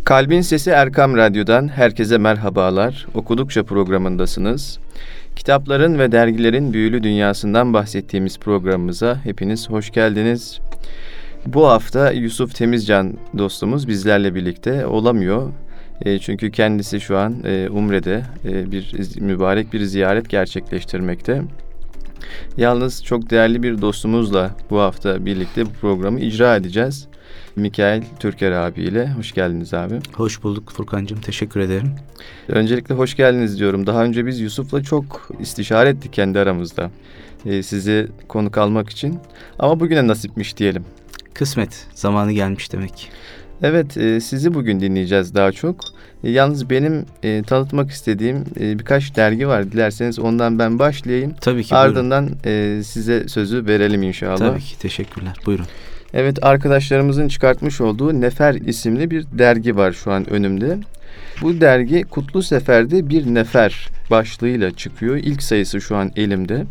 Kalbin Sesi Erkam Radyo'dan herkese merhabalar. Okudukça programındasınız. Kitapların ve dergilerin büyülü dünyasından bahsettiğimiz programımıza hepiniz hoş geldiniz. Bu hafta Yusuf Temizcan dostumuz bizlerle birlikte olamıyor. Çünkü kendisi şu an Umre'de mübarek bir ziyaret gerçekleştirmekte. Yalnız çok değerli bir dostumuzla bu hafta birlikte bu programı icra edeceğiz. Mikail Türker abiyle. Hoş geldiniz abi. Hoş bulduk Furkancığım. Teşekkür ederim. Öncelikle hoş geldiniz diyorum. Daha önce biz Yusuf'la çok istişare ettik kendi aramızda. Sizi konuk almak için. Ama bugüne nasipmiş diyelim. Kısmet. Zamanı gelmiş demek. Evet, sizi bugün dinleyeceğiz daha çok. Yalnız benim tanıtmak istediğim birkaç dergi var. Dilerseniz ondan ben başlayayım. Tabii ki. Ardından size sözü verelim inşallah. Tabii ki. Teşekkürler. Buyurun. Evet, arkadaşlarımızın çıkartmış olduğu Nefer isimli bir dergi var şu an önümde. Bu dergi Kutlu Sefer'de Bir Nefer başlığıyla çıkıyor. İlk sayısı şu an elimde.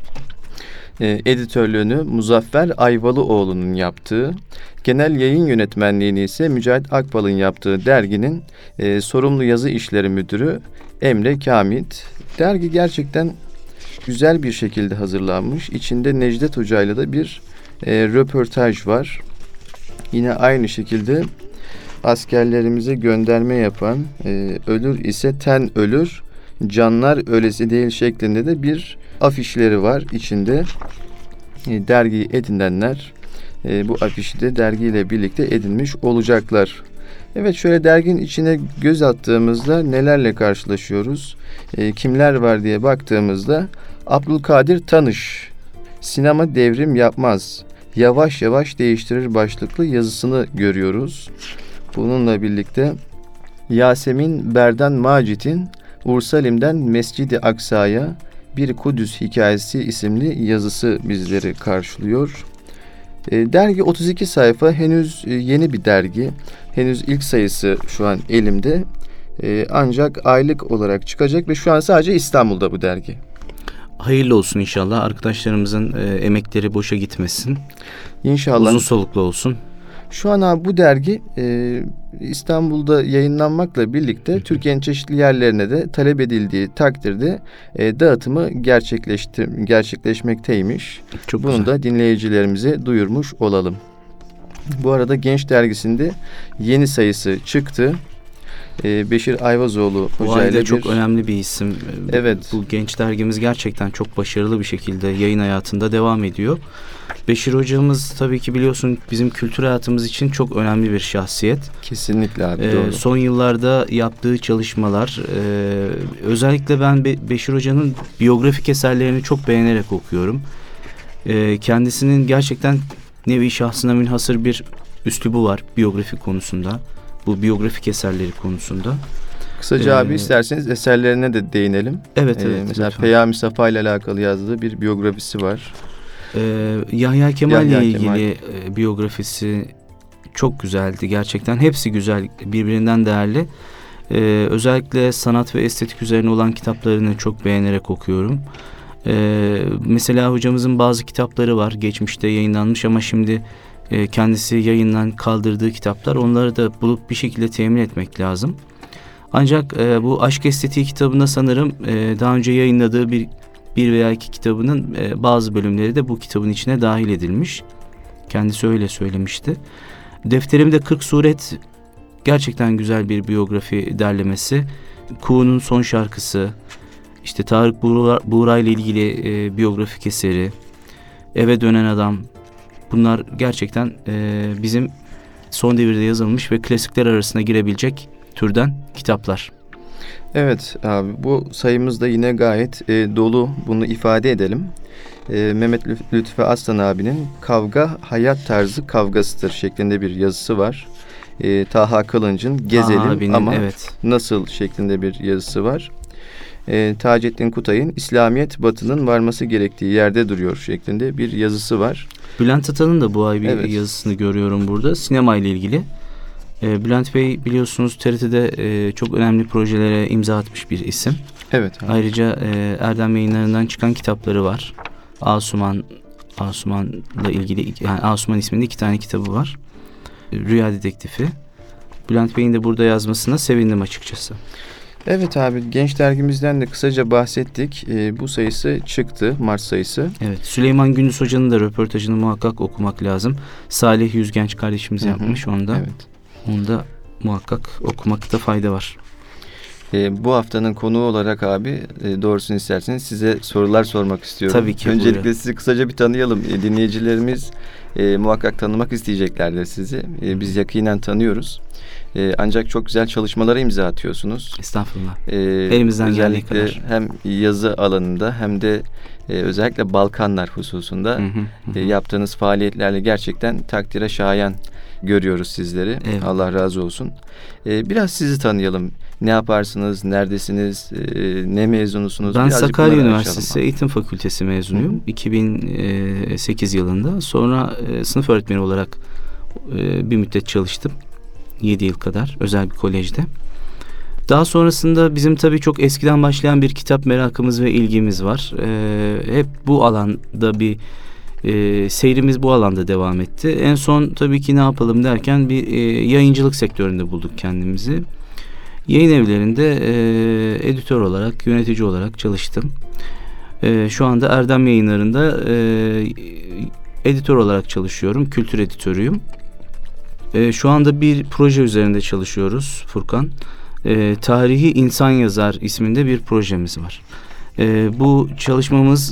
Editörlüğünü Muzaffer Ayvalıoğlu'nun yaptığı, genel yayın yönetmenliğini ise Mücahit Akbal'ın yaptığı derginin sorumlu yazı işleri müdürü Emre Kamit. Dergi gerçekten güzel bir şekilde hazırlanmış. İçinde Necdet Hoca'yla da bir röportaj var. Yine aynı şekilde askerlerimize gönderme yapan ölür ise ten ölür, canlar ölesi değil şeklinde de bir afişleri var içinde. Dergiyi edinenler bu afişi de dergiyle birlikte edinmiş olacaklar. Evet, şöyle derginin içine göz attığımızda nelerle karşılaşıyoruz? Kimler var diye baktığımızda Abdülkadir Tanış, sinema devrim yapmaz, yavaş yavaş değiştirir başlıklı yazısını görüyoruz. Bununla birlikte Yasemin Berdan Macit'in Ursalim'den Mescid-i Aksa'ya bir Kudüs hikayesi isimli yazısı bizleri karşılıyor. Dergi 32 sayfa, henüz yeni bir dergi. Henüz ilk sayısı şu an elimde. Ancak aylık olarak çıkacak ve şu an sadece İstanbul'da bu dergi. Hayırlı olsun inşallah. Arkadaşlarımızın emekleri boşa gitmesin. İnşallah. Uzun soluklu olsun. Şu an abi bu dergi İstanbul'da yayınlanmakla birlikte Türkiye'nin çeşitli yerlerine de talep edildiği takdirde dağıtımı gerçekleşmekteymiş. Çok Bunu güzel. da dinleyicilerimize duyurmuş olalım. Bu arada Genç Dergisi'nde yeni sayısı çıktı. Beşir Ayvazoğlu Bu Hoca ile ayda çok önemli bir isim. Evet. Bu genç dergimiz gerçekten çok başarılı bir şekilde yayın hayatında devam ediyor. Beşir hocamız tabii ki biliyorsun bizim kültür hayatımız için çok önemli bir şahsiyet. Kesinlikle abi, doğru. Son yıllarda yaptığı çalışmalar, özellikle ben Beşir hocanın biyografik eserlerini çok beğenerek okuyorum. Kendisinin gerçekten nevi şahsına münhasır bir üslubu var biyografi konusunda. Bu biyografik eserleri konusunda. Kısaca abi isterseniz eserlerine de değinelim. Evet. Mesela Peyami Safa ile alakalı yazdığı bir biyografisi var. Yahya Kemal ile ilgili biyografisi çok güzeldi gerçekten. Hepsi güzel, birbirinden değerli. Özellikle sanat ve estetik üzerine olan kitaplarını çok beğenerek okuyorum. Mesela hocamızın bazı kitapları var. Geçmişte yayınlanmış ama şimdi kendisi yayından kaldırdığı kitaplar, onları da bulup bir şekilde temin etmek lazım. Ancak bu Aşk Estetiği kitabında sanırım daha önce yayınladığı bir veya iki kitabının bazı bölümleri de bu kitabın içine dahil edilmiş. Kendisi öyle söylemişti. Defterimde 40 Suret gerçekten güzel bir biyografi derlemesi. Kuğu'nun son şarkısı, işte Tarık Buğra ile ilgili biyografik eseri, Eve Dönen Adam. Bunlar gerçekten bizim son devirde yazılmış ve klasikler arasına girebilecek türden kitaplar. Evet abi, bu sayımız da yine gayet dolu, bunu ifade edelim. Mehmet Lütfi Aslan abinin Kavga Hayat Tarzı Kavgasıdır şeklinde bir yazısı var. Taha Kılınç'ın Gezelim abinin, ama evet. Nasıl şeklinde bir yazısı var. Taceddin Kutay'ın İslamiyet Batı'nın varması gerektiği yerde duruyor şeklinde bir yazısı var. Bülent Atan'ın da bu ay bir Evet. yazısını görüyorum burada. Sinema ile ilgili. Bülent Bey biliyorsunuz TRT'de çok önemli projelere imza atmış bir isim. Evet. Abi. Ayrıca Erdem Yayınları'ndan çıkan kitapları var. Asuman'la ilgili, yani Asuman isminde 2 tane kitabı var. Rüya Dedektifi. Bülent Bey'in de burada yazmasına sevindim açıkçası. Evet abi, Genç Dergimizden de kısaca bahsettik. Bu sayısı çıktı, Mart sayısı. Evet, Süleyman Gündüz Hoca'nın da röportajını muhakkak okumak lazım. Salih Yüzgenç kardeşimiz yapmış onu da. Evet. Onu da muhakkak okumakta fayda var. Bu haftanın konuğu olarak abi, doğrusunu isterseniz size sorular sormak istiyorum. Tabii ki. Öncelikle buyurun. sizi kısaca bir tanıyalım. Dinleyicilerimiz muhakkak tanımak isteyeceklerdir sizi. Biz yakinen tanıyoruz. Ancak çok güzel çalışmalara imza atıyorsunuz. Estağfurullah. Elimizden geldiği kadar. Özellikle hem yazı alanında hem de özellikle Balkanlar hususunda yaptığınız faaliyetlerle gerçekten takdire şayan görüyoruz sizleri. Evet. Allah razı olsun. Biraz sizi tanıyalım. Ne yaparsınız? Neredesiniz? Ne mezunusunuz? Ben Birazcık Sakarya bunları Üniversitesi açalım. Eğitim Fakültesi mezunuyum. 2008 yılında. Sonra sınıf öğretmeni olarak bir müddet çalıştım. 7 yıl kadar özel bir kolejde. Daha sonrasında bizim tabii çok eskiden başlayan bir kitap merakımız ve ilgimiz var. Hep bu alanda bir seyrimiz bu alanda devam etti. En son tabii ki ne yapalım derken bir yayıncılık sektöründe bulduk kendimizi. Yayın evlerinde editör olarak, yönetici olarak çalıştım. Şu anda Erdem Yayınları'nda editör olarak çalışıyorum. Kültür editörüyüm. Şu anda bir proje üzerinde çalışıyoruz Furkan. Tarihi İnsan Yazar isminde bir projemiz var. Bu çalışmamız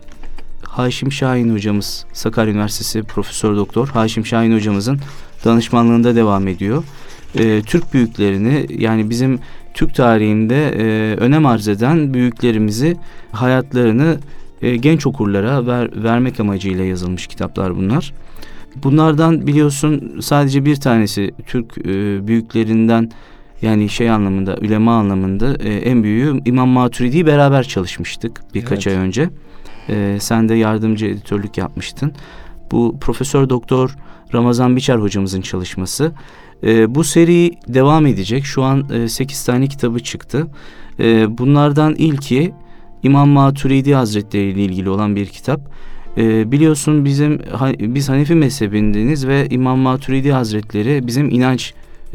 Haşim Şahin hocamız, Sakarya Üniversitesi Profesör Doktor Haşim Şahin hocamızın danışmanlığında devam ediyor. Türk büyüklerini, yani bizim Türk tarihinde önem arz eden büyüklerimizi, hayatlarını genç okurlara vermek amacıyla yazılmış kitaplar bunlar. Bunlardan biliyorsun sadece bir tanesi Türk büyüklerinden, yani şey anlamında, ulema anlamında en büyüğü İmam Maturidi'yi beraber çalışmıştık birkaç ay önce. Sen de yardımcı editörlük yapmıştın. Bu Profesör Doktor Ramazan Biçer hocamızın çalışması. Bu seri devam edecek. Şu an 8 tane kitabı çıktı. Bunlardan ilki İmam Maturidi Hazretleri ile ilgili olan bir kitap. Biliyorsun biz Hanefi mezhebindeniz ve İmam Maturidi Hazretleri bizim inanç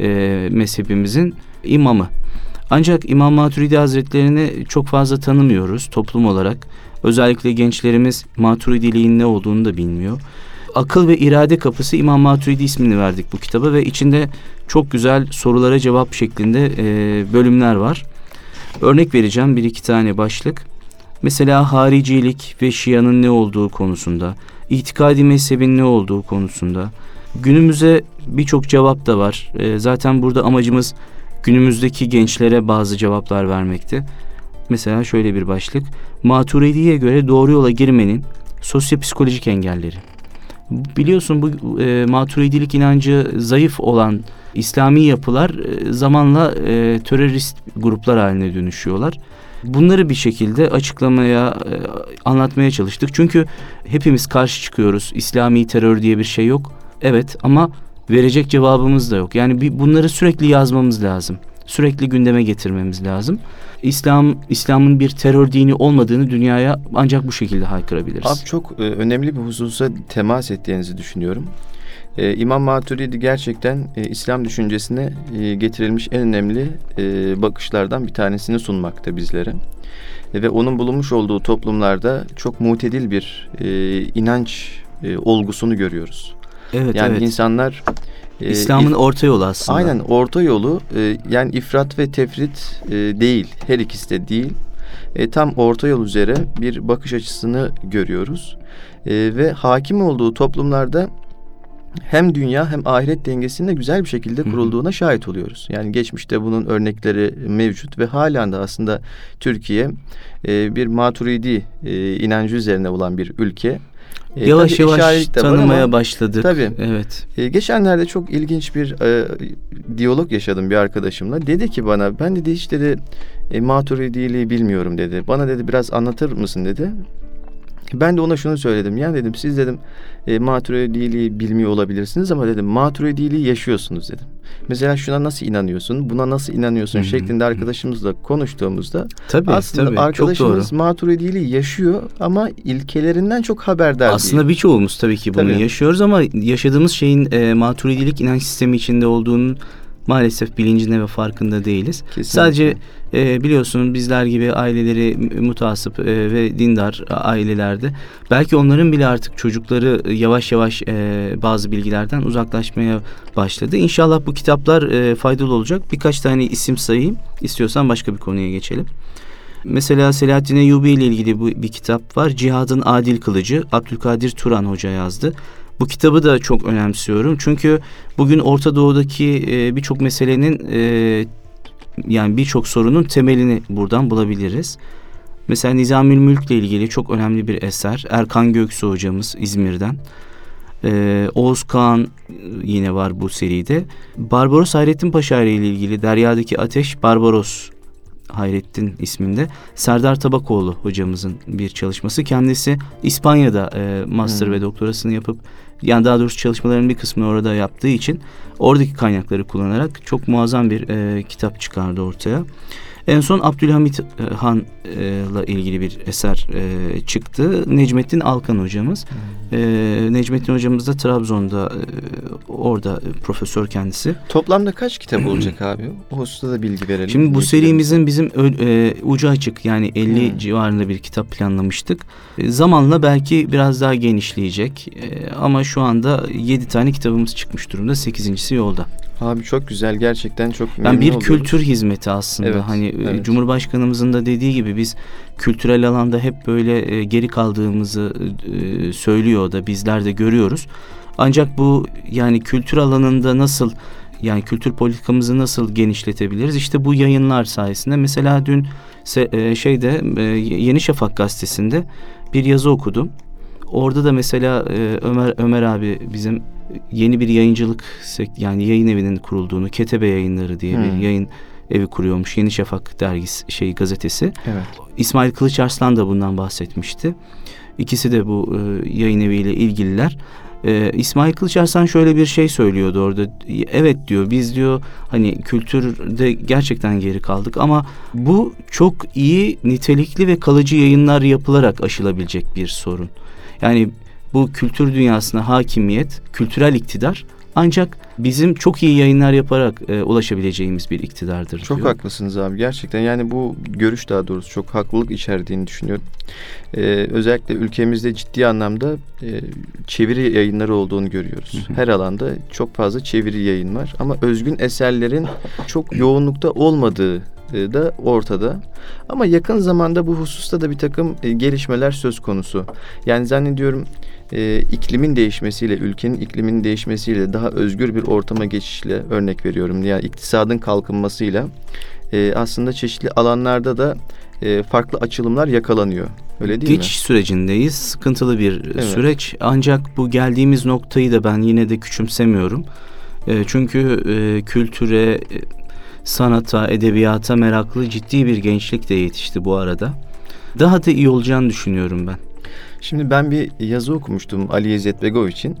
mezhebimizin imamı. Ancak İmam Maturidi Hazretlerini çok fazla tanımıyoruz toplum olarak. Özellikle gençlerimiz Maturidiliğin ne olduğunu da bilmiyor. Akıl ve irade kapısı İmam Maturidi ismini verdik bu kitaba ve içinde çok güzel sorulara cevap şeklinde bölümler var. Örnek vereceğim, bir iki tane başlık. Mesela haricilik ve şianın ne olduğu konusunda, itikadi mezhebin ne olduğu konusunda. Günümüze birçok cevap da var. Zaten burada amacımız günümüzdeki gençlere bazı cevaplar vermekti. Mesela şöyle bir başlık. Maturidi'ye göre doğru yola girmenin sosyopsikolojik engelleri. Biliyorsun bu maturidilik inancı zayıf olan İslami yapılar zamanla terörist gruplar haline dönüşüyorlar. Bunları bir şekilde açıklamaya, anlatmaya çalıştık. Çünkü hepimiz karşı çıkıyoruz. İslami terör diye bir şey yok. Evet, ama verecek cevabımız da yok. Yani bunları sürekli yazmamız lazım. Sürekli gündeme getirmemiz lazım. İslam'ın bir terör dini olmadığını dünyaya ancak bu şekilde haykırabiliriz. Abi çok önemli bir hususa temas ettiğinizi düşünüyorum. İmam Maturidi gerçekten İslam düşüncesine getirilmiş en önemli bakışlardan bir tanesini sunmakta bizlere. Ve onun bulunmuş olduğu toplumlarda çok mutedil bir inanç olgusunu görüyoruz. Evet, yani evet. insanlar İslam'ın orta yolu aslında. Aynen, orta yolu, yani ifrat ve tefrit değil, her ikisi de değil. Tam orta yol üzere bir bakış açısını görüyoruz. Ve hakim olduğu toplumlarda hem dünya hem ahiret dengesinin de güzel bir şekilde kurulduğuna şahit oluyoruz. Yani geçmişte bunun örnekleri mevcut ve halen de aslında Türkiye bir Maturidi inancı üzerine olan bir ülke. Yavaş yavaş tanımaya başladık. Tabii. Evet. Geçenlerde çok ilginç bir diyalog yaşadım bir arkadaşımla. Dedi ki bana, ben dedi hiç dedi Maturidiliği bilmiyorum dedi. Bana dedi biraz anlatır mısın dedi. Ben de ona şunu söyledim. Yani dedim siz dedim Maturidiliği bilmiyor olabilirsiniz ama dedim Maturidiliği yaşıyorsunuz dedim. Mesela şuna nasıl inanıyorsun, buna nasıl inanıyorsun şeklinde arkadaşımızla konuştuğumuzda aslında arkadaşımız Maturidiliği yaşıyor ama ilkelerinden çok haberdar aslında değil. Birçoğumuz tabii ki bunu yaşıyoruz ama yaşadığımız şeyin Maturidilik inanç sistemi içinde olduğunu maalesef bilincinde ve farkında değiliz. Kesinlikle. Sadece biliyorsun bizler gibi aileleri mutasip ve dindar ailelerde belki onların bile artık çocukları yavaş yavaş bazı bilgilerden uzaklaşmaya başladı. İnşallah bu kitaplar faydalı olacak. Birkaç tane isim sayayım. İstiyorsan başka bir konuya geçelim. Mesela Selahaddin Eyyubi ile ilgili bir kitap var. Cihadın Adil Kılıcı. Abdülkadir Turan Hoca yazdı. Bu kitabı da çok önemsiyorum. Çünkü bugün Orta Doğu'daki birçok meselenin yani birçok sorunun temelini buradan bulabiliriz. Mesela Nizamül Mülk ile ilgili çok önemli bir eser. Erkan Göksu hocamız İzmir'den. Oğuz Kağan yine var bu seride. Barbaros Hayrettin Paşa ile ilgili Deryadaki Ateş Barbaros Hayrettin isminde Serdar Tabakoğlu hocamızın bir çalışması. Kendisi İspanya'da master ve doktorasını yapıp, yani daha doğrusu çalışmaların bir kısmını orada yaptığı için oradaki kaynakları kullanarak çok muazzam bir kitap çıkardı ortaya. En son Abdülhamit Han'la ilgili bir eser çıktı. Necmettin Alkan hocamız. Necmettin hocamız da Trabzon'da orada profesör kendisi. Toplamda kaç kitap olacak abi? O hususta da bilgi verelim. Şimdi bu serimizin bizim ucu açık, yani 50 civarında bir kitap planlamıştık. Zamanla belki biraz daha genişleyecek. Ama şu anda 7 tane kitabımız çıkmış durumda. 8.'si yolda. Abi çok güzel, gerçekten çok memnun yani bir oluyoruz. kültür hizmeti aslında. Evet, hani evet. Cumhurbaşkanımızın da dediği gibi biz kültürel alanda hep böyle geri kaldığımızı söylüyor da bizler de görüyoruz. Ancak bu yani kültür alanında nasıl, yani kültür politikamızı nasıl genişletebiliriz? İşte bu yayınlar sayesinde. Mesela dün Yeni Şafak gazetesinde bir yazı okudum. Orada da mesela Ömer abi bizim yeni bir yayıncılık, yani yayın evinin kurulduğunu, Ketebe Yayınları diye bir yayın evi kuruyormuş. Yeni Şafak dergisi, gazetesi. Evet. İsmail Kılıçarslan da bundan bahsetmişti. İkisi de bu yayın eviyle ilgililer. İsmail Kılıçarslan şöyle bir şey söylüyordu orada. Evet diyor, biz diyor hani kültürde gerçekten geri kaldık ama bu çok iyi, nitelikli ve kalıcı yayınlar yapılarak aşılabilecek bir sorun. Yani bu kültür dünyasına hakimiyet, kültürel iktidar ancak bizim çok iyi yayınlar yaparak ulaşabileceğimiz bir iktidardır Çok diyor. haklısınız abi, gerçekten. Yani bu görüş daha doğrusu çok haklılık içerdiğini düşünüyorum. Özellikle ülkemizde ciddi anlamda çeviri yayınları olduğunu görüyoruz. Her alanda çok fazla çeviri yayın var ama özgün eserlerin çok yoğunlukta olmadığı da ortada. Ama yakın zamanda bu hususta da bir takım gelişmeler söz konusu. Yani zannediyorum iklimin değişmesiyle, ülkenin ikliminin değişmesiyle, daha özgür bir ortama geçişle, örnek veriyorum, yani iktisadın kalkınmasıyla aslında çeşitli alanlarda da farklı açılımlar yakalanıyor. Öyle değil mi? Geçiş sürecindeyiz. Sıkıntılı bir Evet. süreç. Ancak bu geldiğimiz noktayı da ben yine de küçümsemiyorum. Çünkü kültüre, sanata, edebiyata meraklı ciddi bir gençlik de yetişti bu arada. Daha da iyi olacağını düşünüyorum ben. Şimdi ben bir yazı okumuştum Ali İzzet Begoviç'in.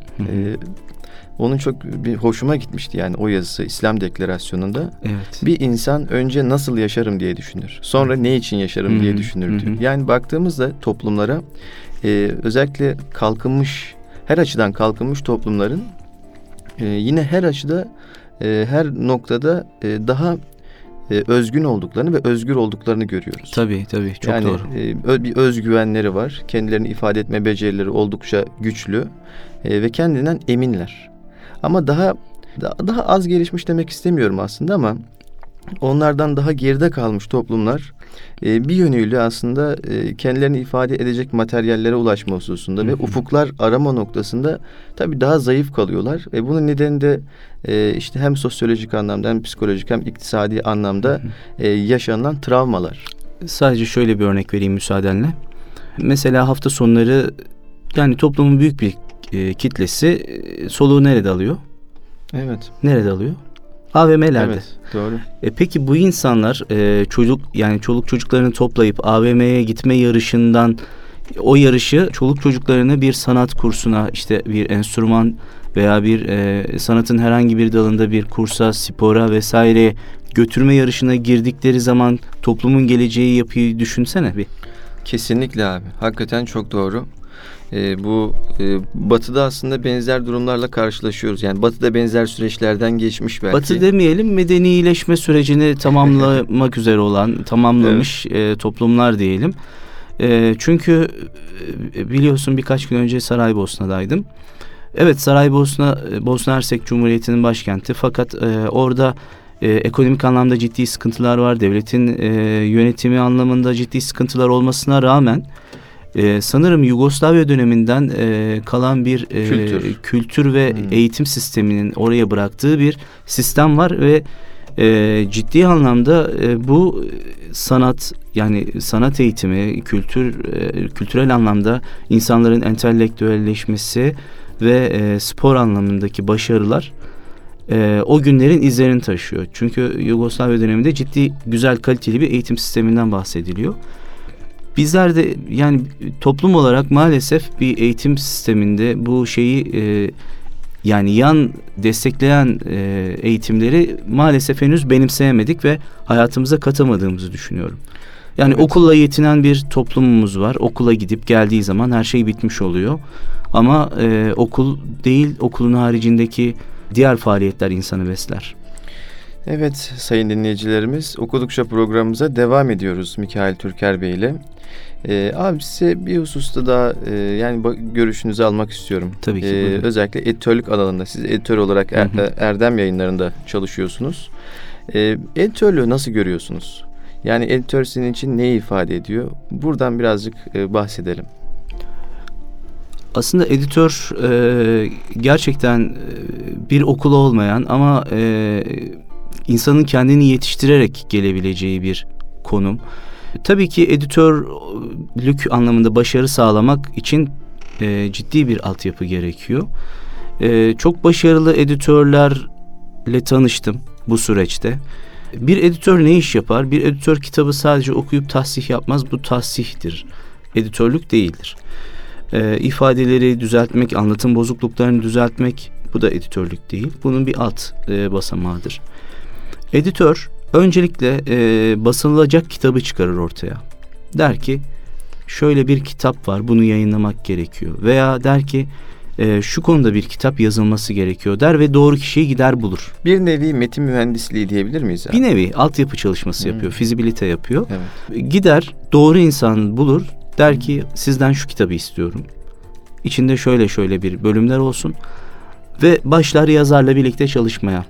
Onun çok bir hoşuma gitmişti, yani o yazısı İslam Deklarasyonu'nda. Evet. Bir insan önce nasıl yaşarım diye düşünür. Sonra ne için yaşarım diye düşünür diyor. Yani baktığımızda toplumlara özellikle kalkınmış, her açıdan kalkınmış toplumların yine her açıda her noktada daha özgün olduklarını ve özgür olduklarını görüyoruz. Tabii çok yani, doğru. Bir özgüvenleri var. Kendilerini ifade etme becerileri oldukça güçlü ve kendinden eminler. Ama daha az gelişmiş demek istemiyorum aslında ama onlardan daha geride kalmış toplumlar bir yönüyle aslında kendilerini ifade edecek materyallere ulaşma hususunda ve ufuklar arama noktasında tabii daha zayıf kalıyorlar. Bunun nedeni de işte hem sosyolojik anlamda hem psikolojik hem iktisadi anlamda yaşanılan travmalar. Sadece şöyle bir örnek vereyim müsaadenle. Mesela hafta sonları yani toplumun büyük bir kitlesi soluğu nerede alıyor? Evet. Nerede alıyor? AVM'lerde. Evet, doğru. Peki bu insanlar çoluk çocuklarını toplayıp AVM'ye gitme yarışından, o yarışı çoluk çocuklarını bir sanat kursuna, işte bir enstrüman veya bir sanatın herhangi bir dalında bir kursa, spora vesaire götürme yarışına girdikleri zaman toplumun geleceği yapıyı düşünsene bir. Kesinlikle abi. Hakikaten çok doğru. Batı'da aslında benzer durumlarla karşılaşıyoruz. Yani Batı'da benzer süreçlerden geçmiş belki. Batı demeyelim, medenileşme sürecini tamamlamak üzere olan, tamamlamış toplumlar diyelim. Çünkü biliyorsun birkaç gün önce Saraybosna'daydım. Evet, Saraybosna Bosna Hersek Cumhuriyeti'nin başkenti, fakat orada ekonomik anlamda ciddi sıkıntılar var. Devletin yönetimi anlamında ciddi sıkıntılar olmasına rağmen sanırım Yugoslavya döneminden kalan bir kültür ve eğitim sisteminin oraya bıraktığı bir sistem var ve ciddi anlamda bu sanat, yani sanat eğitimi, kültürel anlamda insanların entelektüelleşmesi ve spor anlamındaki başarılar o günlerin izlerini taşıyor. Çünkü Yugoslavya döneminde ciddi, güzel, kaliteli bir eğitim sisteminden bahsediliyor. Bizler de yani toplum olarak maalesef bir eğitim sisteminde bu şeyi yani yan destekleyen eğitimleri maalesef henüz benimseyemedik ve hayatımıza katamadığımızı düşünüyorum. Yani okulla yetinen bir toplumumuz var. Okula gidip geldiği zaman her şey bitmiş oluyor. Ama okul değil, okulun haricindeki diğer faaliyetler insanı besler. Evet sayın dinleyicilerimiz, Okudukça programımıza devam ediyoruz Mikail Türker Bey ile. Abi size bir hususta daha yani görüşünüzü almak istiyorum. Tabii ki. Özellikle editörlük alanında, siz editör olarak Erdem Yayınları'nda çalışıyorsunuz. Editörlüğü nasıl görüyorsunuz? Yani editör sizin için neyi ifade ediyor? Buradan birazcık bahsedelim. Aslında editör gerçekten bir okulu olmayan ama insanın kendini yetiştirerek gelebileceği bir konum. Tabii ki editörlük anlamında başarı sağlamak için ciddi bir altyapı gerekiyor. Çok başarılı editörlerle tanıştım bu süreçte. Bir editör ne iş yapar? Bir editör kitabı sadece okuyup tahsih yapmaz. Bu tahsihtir. Editörlük değildir. İfadeleri düzeltmek, anlatım bozukluklarını düzeltmek, bu da editörlük değil. Bunun bir alt basamağıdır. Editör öncelikle basılacak kitabı çıkarır ortaya. Der ki şöyle bir kitap var, bunu yayınlamak gerekiyor. Veya der ki şu konuda bir kitap yazılması gerekiyor der ve doğru kişiyi gider bulur. Bir nevi metin mühendisliği diyebilir miyiz abi? Bir nevi altyapı çalışması yapıyor, fizibilite yapıyor. Evet. Gider doğru insanı bulur, der ki sizden şu kitabı istiyorum. İçinde şöyle bir bölümler olsun ve başlar yazarla birlikte çalışmaya.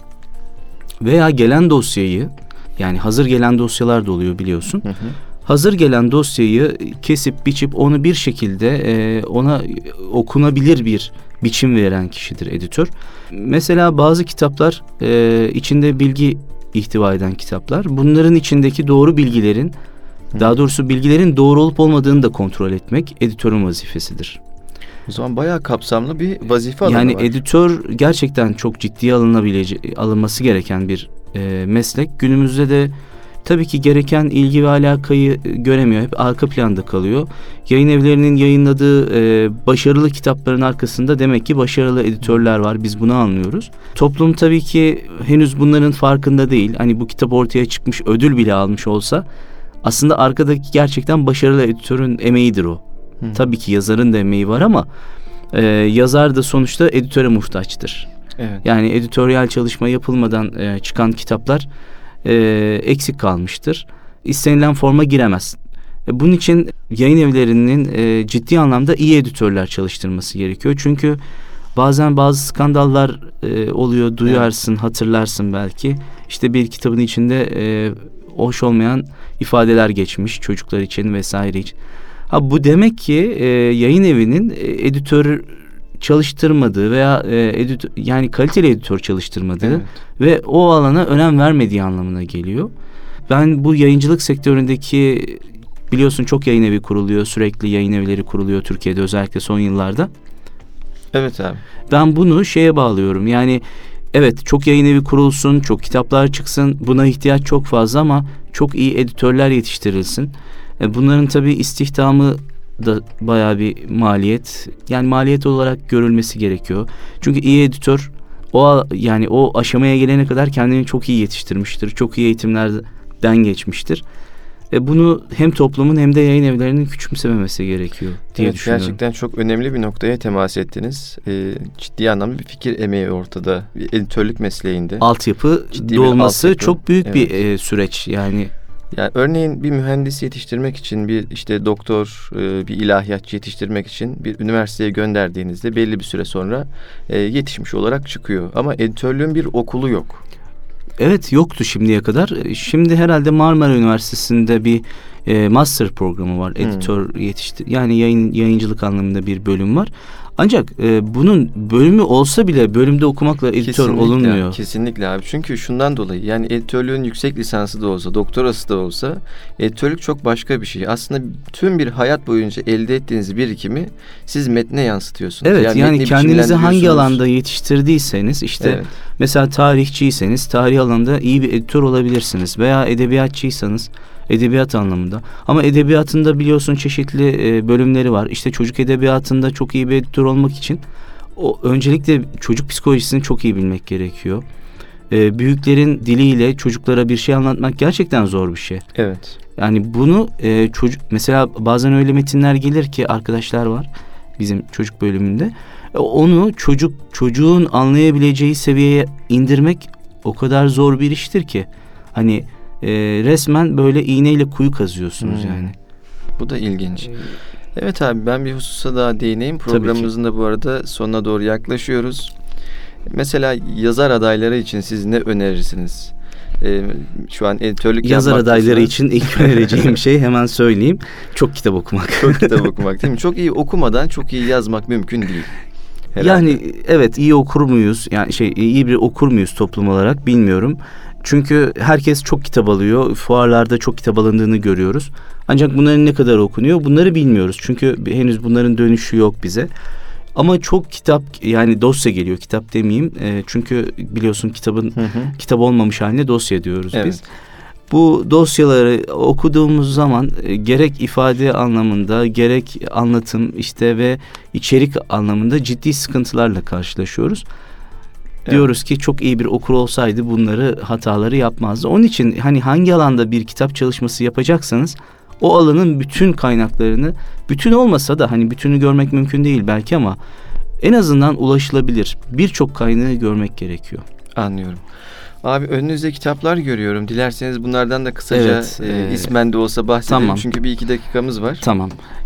Veya gelen dosyayı, yani hazır gelen dosyalar da oluyor biliyorsun. Hazır gelen dosyayı kesip biçip onu bir şekilde ona okunabilir bir biçim veren kişidir editör. Mesela bazı kitaplar içinde bilgi ihtiva eden kitaplar. Bunların içindeki doğru bilgilerin, daha doğrusu bilgilerin doğru olup olmadığını da kontrol etmek editörün vazifesidir. O zaman bayağı kapsamlı bir vazife alanı yani var. editör gerçekten çok ciddiye alınması gereken bir meslek. Günümüzde de tabii ki gereken ilgi ve alakayı göremiyor. Hep arka planda kalıyor. Yayın evlerinin yayınladığı başarılı kitapların arkasında demek ki başarılı editörler var. Biz bunu anlıyoruz. Toplum tabii ki henüz bunların farkında değil. Hani bu kitap ortaya çıkmış, ödül bile almış olsa aslında arkadaki gerçekten başarılı editörün emeğidir o. Tabii ki yazarın da emeği var ama yazar da sonuçta editöre muhtaçtır. Evet. Yani editoryal çalışma yapılmadan çıkan kitaplar eksik kalmıştır. İstenilen forma giremez. Bunun için yayın evlerinin ciddi anlamda iyi editörler çalıştırması gerekiyor. Çünkü bazen bazı skandallar oluyor, duyarsın, hatırlarsın belki. İşte bir kitabın içinde hoş olmayan ifadeler geçmiş çocuklar için vesaire için. Bu demek ki yayın evinin editör çalıştırmadığı veya yani kaliteli editör çalıştırmadığı ve o alana önem vermediği anlamına geliyor. Ben bu yayıncılık sektöründeki, biliyorsun çok yayın evi kuruluyor, sürekli yayın evleri kuruluyor Türkiye'de özellikle son yıllarda. Evet abi. Ben bunu şeye bağlıyorum. Yani evet, çok yayın evi kurulsun, çok kitaplar çıksın, buna ihtiyaç çok fazla ama çok iyi editörler yetiştirilsin. Bunların tabii istihdamı da bayağı bir maliyet. Yani maliyet olarak görülmesi gerekiyor. Çünkü iyi editör o aşamaya gelene kadar kendini çok iyi yetiştirmiştir. Çok iyi eğitimlerden geçmiştir. Bunu hem toplumun hem de yayın evlerinin küçümsememesi gerekiyor diye evet, düşünüyorum. Gerçekten çok önemli bir noktaya temas ettiniz. Ciddi anlamda bir fikir emeği ortada. Bir editörlük mesleğinde. Altyapı dolması çok büyük bir süreç yani. Yani örneğin bir mühendis yetiştirmek için, bir işte doktor, bir ilahiyatçı yetiştirmek için bir üniversiteye gönderdiğinizde belli bir süre sonra yetişmiş olarak çıkıyor. Ama editörlüğün bir okulu yok. Evet, yoktu şimdiye kadar. Şimdi herhalde Marmara Üniversitesi'nde bir master programı var. Editör yani yayıncılık anlamında bir bölüm var. Ancak bunun bölümü olsa bile bölümde okumakla editör olunmuyor. Kesinlikle abi. Çünkü şundan dolayı, yani editörlüğün yüksek lisansı da olsa, doktorası da olsa, editörlük çok başka bir şey. Aslında tüm bir hayat boyunca elde ettiğiniz birikimi siz metne yansıtıyorsunuz. Evet, yani kendinizi hangi alanda yetiştirdiyseniz, işte mesela tarihçiyseniz tarih alanında iyi bir editör olabilirsiniz. Veya edebiyatçıysanız edebiyat anlamında. Ama edebiyatında biliyorsun çeşitli bölümleri var. İşte çocuk edebiyatında çok iyi bir editör olmak için öncelikle çocuk psikolojisini çok iyi bilmek gerekiyor. Büyüklerin diliyle çocuklara bir şey anlatmak gerçekten zor bir şey. Evet. Yani bunu mesela bazen öyle metinler gelir ki, arkadaşlar var bizim çocuk bölümünde. Onu çocuğun anlayabileceği seviyeye indirmek o kadar zor bir iştir ki. Hani resmen böyle iğneyle kuyu kazıyorsunuz yani. Bu da ilginç. Evet abi, ben bir hususa daha değineyim. Programımızın da bu arada sonuna doğru yaklaşıyoruz. Mesela yazar adayları için siz ne önerirsiniz? Şu an editörlük yazar adayları için ilk önereceğim şey, hemen söyleyeyim, çok kitap okumak. Çok kitap okumak değil mi? Çok iyi okumadan çok iyi yazmak mümkün değil. Herhalde. Yani evet, iyi okur muyuz? Yani iyi bir okur muyuz toplum olarak bilmiyorum. Çünkü herkes çok kitap alıyor. Fuarlarda çok kitap alındığını görüyoruz. Ancak bunların ne kadar okunuyor bunları bilmiyoruz. Çünkü henüz bunların dönüşü yok bize. Ama çok kitap, yani dosya geliyor, kitap demeyeyim. Çünkü biliyorsun kitap olmamış haline dosya diyoruz biz. Bu dosyaları okuduğumuz zaman gerek ifade anlamında, gerek anlatım ve içerik anlamında ciddi sıkıntılarla karşılaşıyoruz. Diyoruz ki çok iyi bir okur olsaydı hataları yapmazdı. Onun için hani hangi alanda bir kitap çalışması yapacaksanız o alanın bütün kaynaklarını, bütün olmasa da hani bütünü görmek mümkün değil belki ama en azından ulaşılabilir birçok kaynağı görmek gerekiyor. Anlıyorum. Abi önünüzde kitaplar görüyorum. Dilerseniz bunlardan da kısaca ismen de olsa bahsedelim. Tamam. Çünkü 1-2 dakikamız var. Tamam.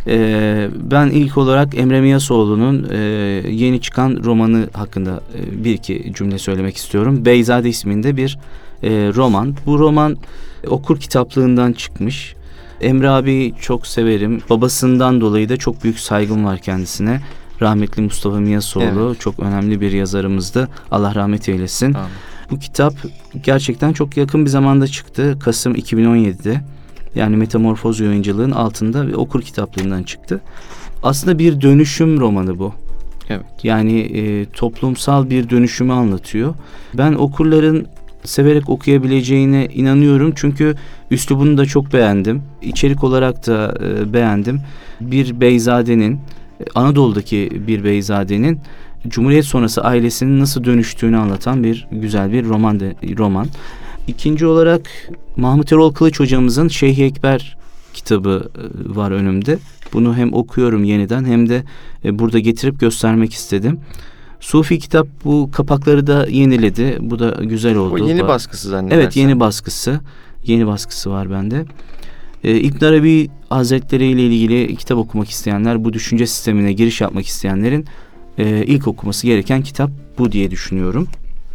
Ben ilk olarak Emre Miyasoğlu'nun yeni çıkan romanı hakkında 1-2 cümle söylemek istiyorum. Beyzade isminde bir roman. Bu roman okur kitaplığından çıkmış. Emre abi çok severim. Babasından dolayı da çok büyük saygım var kendisine. Rahmetli Mustafa Miyasoğlu çok önemli bir yazarımızdı. Allah rahmet eylesin. Amin. Bu kitap gerçekten çok yakın bir zamanda çıktı. Kasım 2017'de. Yani Metamorfoz Yayıncılığın altında ve okur kitaplığından çıktı. Aslında bir dönüşüm romanı bu. Evet. Yani toplumsal bir dönüşümü anlatıyor. Ben okurların severek okuyabileceğine inanıyorum. Çünkü üslubunu da çok beğendim. İçerik olarak da beğendim. Bir beyzadenin, Anadolu'daki bir beyzadenin Cumhuriyet sonrası ailesinin nasıl dönüştüğünü anlatan güzel bir roman. İkinci olarak Mahmut Erol Kılıç hocamızın Şeyh Ekber kitabı var önümde. Bunu hem okuyorum yeniden hem de burada getirip göstermek istedim. Sufi kitap, bu kapakları da yeniledi. Bu da güzel oldu. O yeni baskısı zannedersem. Evet, yeni baskısı. Yeni baskısı var bende. İbn Arabi Hazretleri ile ilgili kitap okumak isteyenler, bu düşünce sistemine giriş yapmak isteyenlerin ilk okuması gereken kitap bu diye düşünüyorum.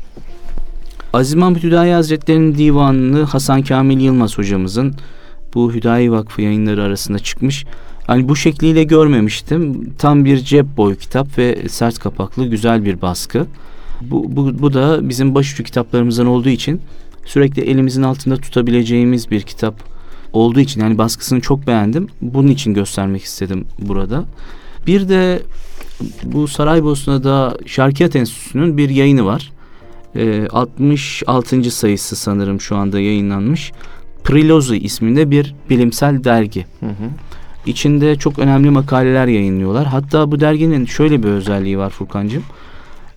Aziz Mahmut Hüdayi Hazretleri'nin divanını Hasan Kamil Yılmaz hocamızın bu Hüdayi Vakfı yayınları arasında çıkmış. Hani bu şekliyle görmemiştim. Tam bir cep boyu kitap ve sert kapaklı güzel bir baskı. Bu da bizim başucu kitaplarımızdan olduğu için sürekli elimizin altında tutabileceğimiz bir kitap olduğu için, yani baskısını çok beğendim. Bunun için göstermek istedim burada. Bir de bu Saraybosna'da Şarkiyat Enstitüsü'nün bir yayını var. 66. sayısı sanırım şu anda yayınlanmış. Prilozi isminde bir bilimsel dergi. İçinde çok önemli makaleler yayınlıyorlar. Hatta bu derginin şöyle bir özelliği var Furkancığım.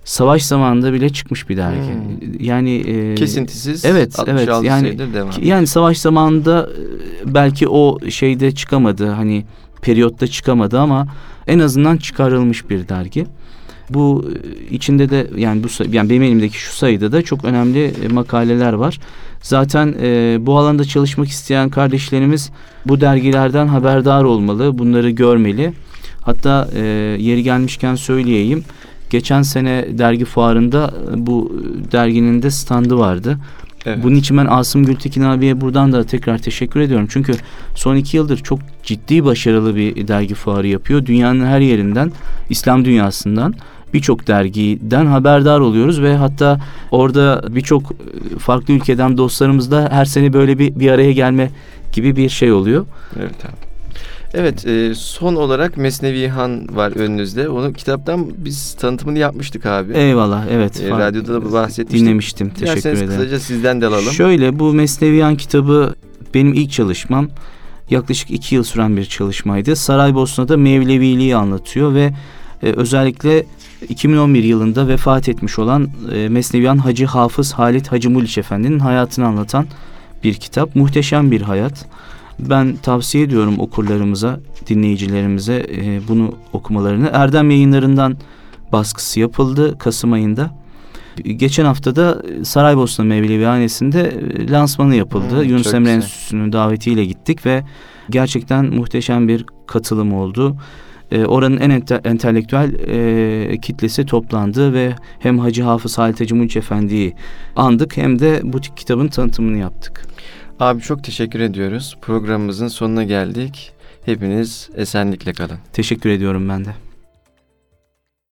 savaş zamanında bile çıkmış bir dergi. Yani kesintisiz. Evet, evet. Yani yani savaş zamanında belki o şeyde çıkamadı, hani periyotta çıkamadı ama en azından çıkarılmış bir dergi. Bu içinde de yani benim elimdeki şu sayıda da çok önemli makaleler var. Zaten bu alanda çalışmak isteyen kardeşlerimiz bu dergilerden haberdar olmalı, bunları görmeli. Hatta yeri gelmişken söyleyeyim. Geçen sene dergi fuarında bu derginin de standı vardı. Evet. Bunun için ben Asım Gültekin abiye buradan da tekrar teşekkür ediyorum. Çünkü son 2 yıldır çok ciddi başarılı bir dergi fuarı yapıyor. Dünyanın her yerinden, İslam dünyasından birçok dergiden haberdar oluyoruz ve hatta orada birçok farklı ülkeden dostlarımızla her sene böyle bir araya gelme gibi bir şey oluyor. Evet abi. Evet, son olarak Mesnevihan var önünüzde. Onu kitaptan biz tanıtımını yapmıştık abi. Eyvallah, evet. Radyoda da bahsetmiştik. Dinlemiştim, teşekkür ederim. Kısaca sizden de alalım. Şöyle, bu Mesnevihan kitabı benim ilk çalışmam. Yaklaşık 2 yıl süren bir çalışmaydı. Saraybosna'da Mevleviliği anlatıyor ve özellikle 2011 yılında vefat etmiş olan Mesnevihan Hacı Hafız Halit Hacı Muliç Efendi'nin hayatını anlatan bir kitap. Muhteşem bir hayat. Ben tavsiye ediyorum okurlarımıza, dinleyicilerimize bunu okumalarını. Erdem Yayınları'ndan baskısı yapıldı Kasım ayında. Geçen hafta da Saraybosna Mevlevihanesi'nde lansmanı yapıldı. Yunus Emre Enstitüsü'nün davetiyle gittik ve gerçekten muhteşem bir katılım oldu. Oranın en entelektüel kitlesi toplandı ve hem Hacı Hafız Halit Hacı Muliç Efendi'yi andık hem de bu kitabın tanıtımını yaptık. Abi çok teşekkür ediyoruz. Programımızın sonuna geldik. Hepiniz esenlikle kalın. Teşekkür ediyorum ben de.